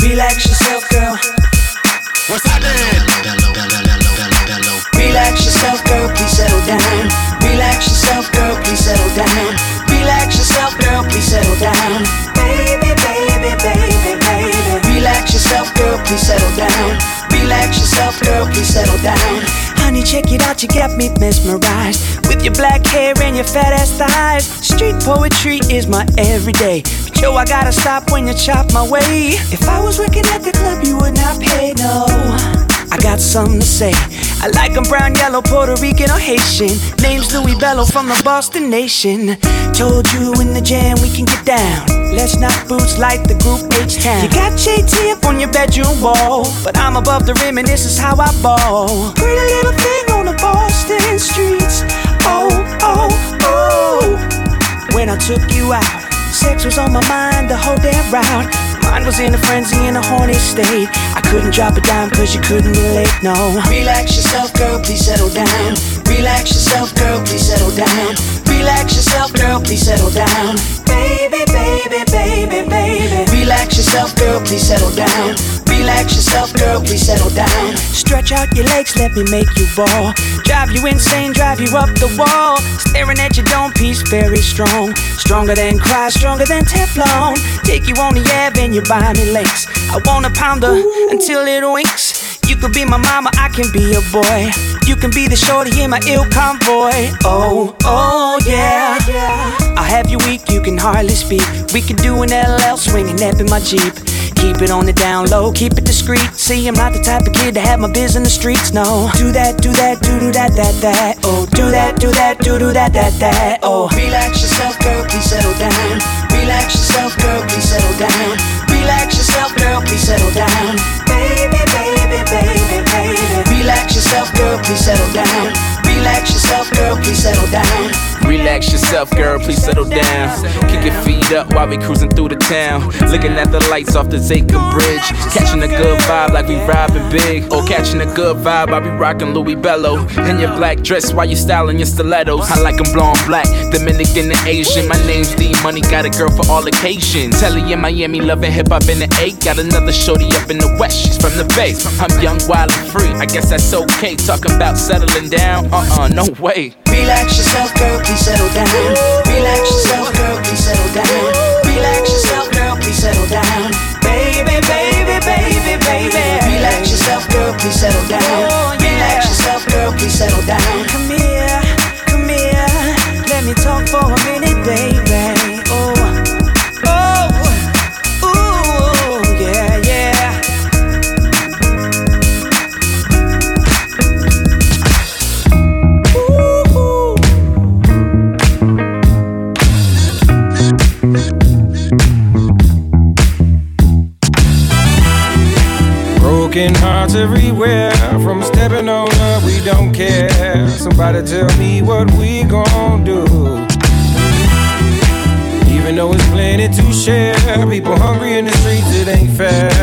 Relax yourself, girl. What's happening? Relax yourself, girl, please settle down. Relax yourself, girl, please settle down. Relax yourself, girl, please settle down. Baby, baby, baby, baby. Relax yourself, girl, please settle down. Relax yourself, girl, please settle down. Honey, check it out, you got me mesmerized with your black hair and your fat ass thighs. Street poetry is my everyday, but yo, I gotta stop when you chop my way. If I was working at the club, you would not pay, no. I got something to say. I like them brown, yellow, Puerto Rican or Haitian. Name's Louis Bello from the Boston Nation. Told you in the jam we can get down. Let's knock boots like the group H-Town. You got JT up on your bedroom wall, but I'm above the rim and this is how I ball. Pretty little thing on the Boston streets. Oh, oh, oh. When I took you out, sex was on my mind the whole damn route. Mine was in a frenzy in a horny state. I couldn't drop a dime cause you couldn't relate, no. Relax yourself, girl, please settle down. Relax yourself, girl, please settle down. Relax yourself, girl, please settle down. Baby, baby, baby, baby. Relax yourself, girl, please settle down. Relax yourself, girl, please settle down. Stretch out your legs, let me make you ball. Drive you insane, drive you up the wall. Staring at your dome piece, very strong. Stronger than cry, stronger than Teflon. Take you on the Ave and you buy me links. I wanna pound her until it winks. You could be my mama, I can be your boy. You can be the shorty in my ill convoy. Oh, oh, yeah. I'll have you weak, you can hardly speak. We can do an LL swinging up in my Jeep. Keep it on the down low, keep it discreet. See, I'm not the type of kid to have my biz in the streets, no. Do that, do that, do that, that. Oh, do that, do that, do that, that. Oh, relax yourself, girl, please settle down. Relax yourself, girl, please settle down. Relax yourself, girl, please settle down. Baby, baby, baby, baby. Relax yourself, girl, please settle down. Relax yourself, girl, please settle down. Relax yourself, girl, please settle down. Kick your feet up while we cruising through the town. Looking at the lights off the Zaker Bridge. Catching a good vibe like we robbing big. Or catching a good vibe while we rocking Louis Bello. In your black dress while you styling your stilettos. I like them blonde black, Dominican and Asian. My name's D Money, got a girl for all occasions. Telly in Miami, loving hip hop in the A. Got another shorty up in the West, she's from the Bay. I'm young, wild and free, I guess that's okay. Talking about settling down, no way. Relax yourself, girl, please settle down. Relax yourself, girl, please settle down. Relax yourself, girl, please settle down. Baby, baby, baby, baby. Relax yourself, girl, please settle down. Relax yourself, girl, please settle down. Come here, let me talk for a minute, baby. Oh, oh, ooh, yeah, yeah. Broken hearts everywhere, from stepping on up, we don't care. Somebody tell me what we gon' do. Even though it's plenty to share, people hungry in the streets, it ain't fair.